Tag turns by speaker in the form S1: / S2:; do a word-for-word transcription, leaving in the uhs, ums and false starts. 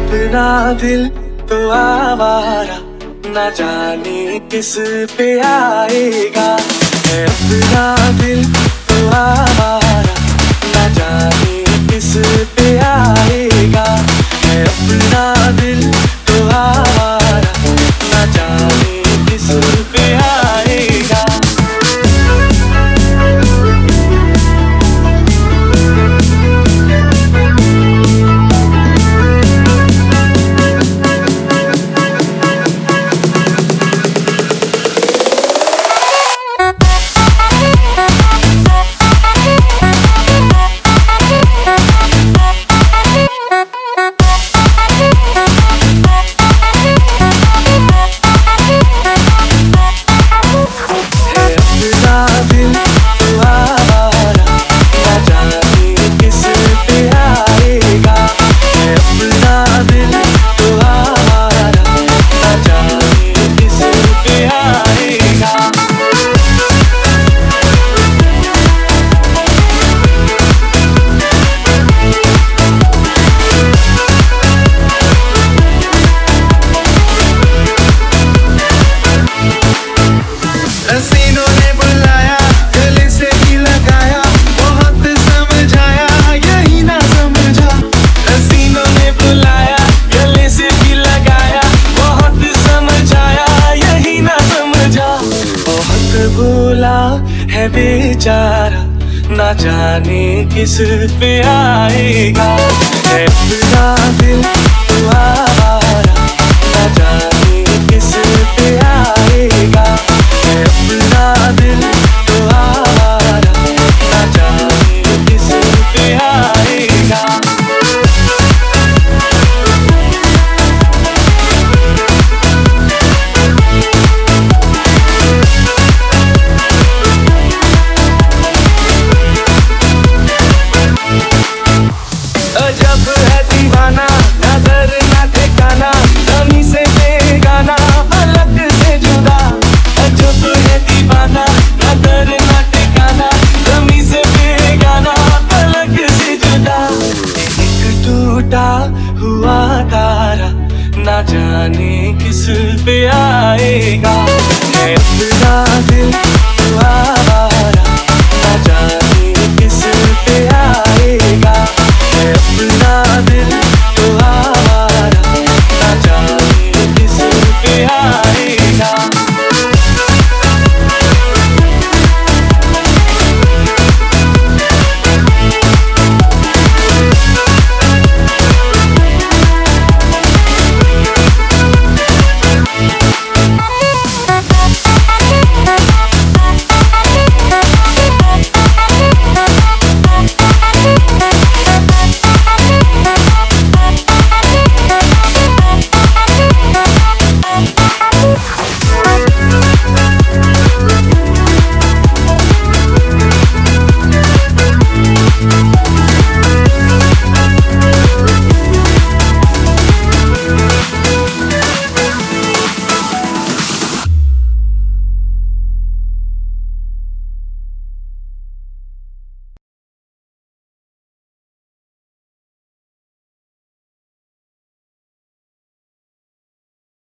S1: अपना दिल तो आवारा, ना जाने किस पे आएगा। है अपना दिल तो आवारा, ना जाने किस पे आएगा। है अपना दिल तो आवारा, ना जाने किस पे आएगा। है बेचारा, ना जाने किस पे आएगा। है अपना दिल तो आवारा, ना जाने किस पे आएगा। है अपना दिल तो आवारा, ना जाने किस पे आएगा। जब है दीवाना, ना दर ना ठिकाना, जमी से बेगाना, फलक से जुदा। जब है दीवाना, ना दर ना ठिकाना, जमी से बेगाना, फलक से जुदा। एक टूटा हुआ तारा, ना जाने किस पे आएगा। है अपना दिल तो आवारा, ना जाने किस पे आएगा। है अपना दिल